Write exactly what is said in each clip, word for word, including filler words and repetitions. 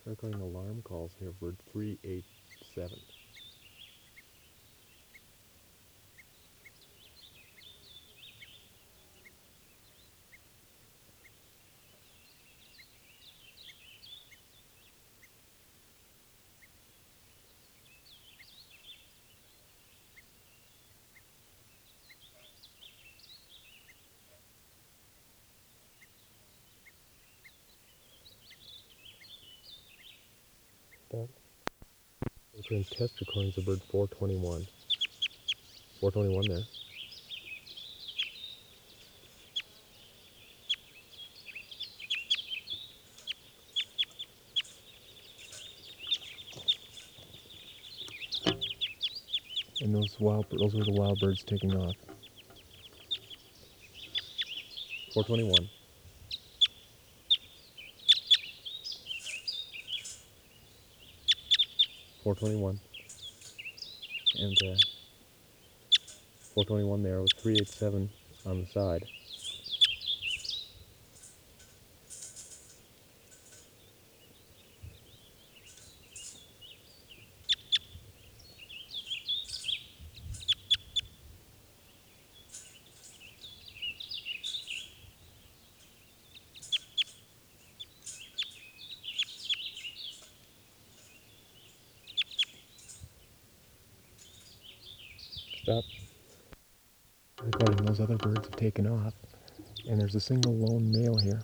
Recording alarm calls here, bird three eight seven. Stop. We're test recordings of bird four twenty-one. four twenty-one there. And those wild, those were the wild birds taking off. four twenty-one. four twenty-one. And uh, four twenty-one there with three eighty-seven on the side. Stop. Recording those other birds have taken off. And there's a single lone male here.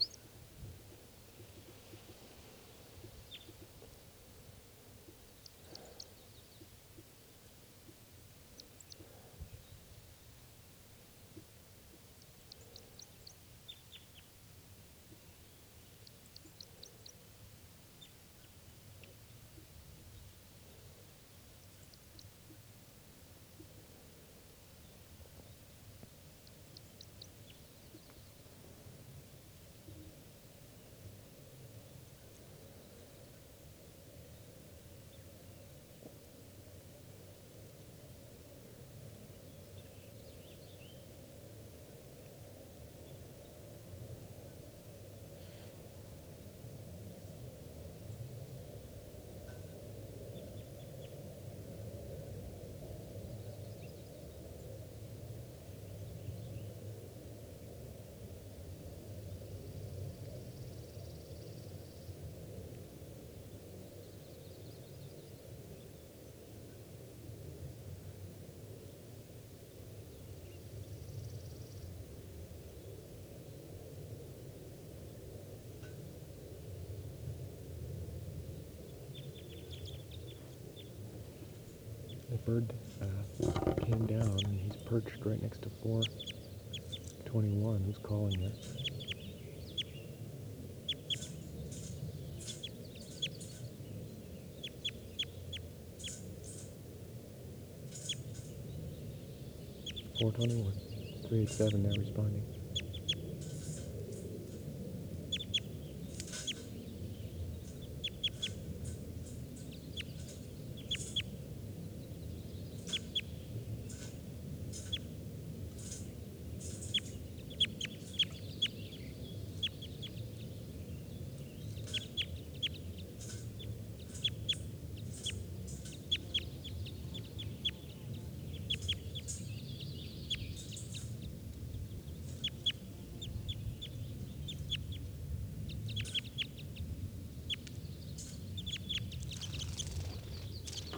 The bird uh, came down and he's perched right next to four twenty-one. Who's calling there? four twenty-one. three eighty-seven now responding.